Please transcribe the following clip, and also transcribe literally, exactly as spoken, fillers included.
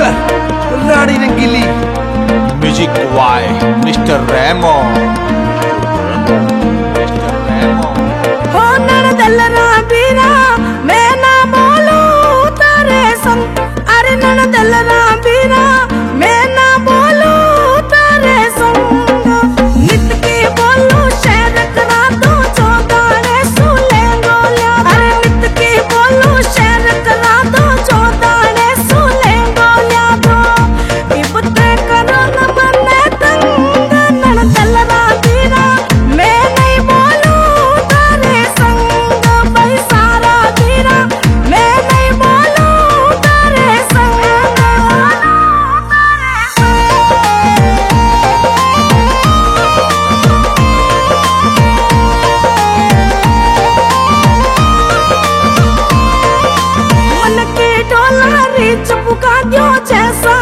Singer Rani Rangili, music by mister Remo. Mister Remo हो ननदल्लना बीरा मैं ना बोलूं तेरे संग, अरे ननदल्लना बीरा मैं ना बोलूं तेरे संग। नित की बोलूं शहर करा दो चौदाने सुले गोलियां, अरे नित की बोलूं शहर करा दो चौदाने सुले गोलियां दो। इबते करो न मने तंग ननदल्लना बीरा मैं नहीं बोलूं तेरे संग, भाई सारा बीरा मैं नहीं बोलूं तेरे संग। मन की डोला री चुपका दियो जैसा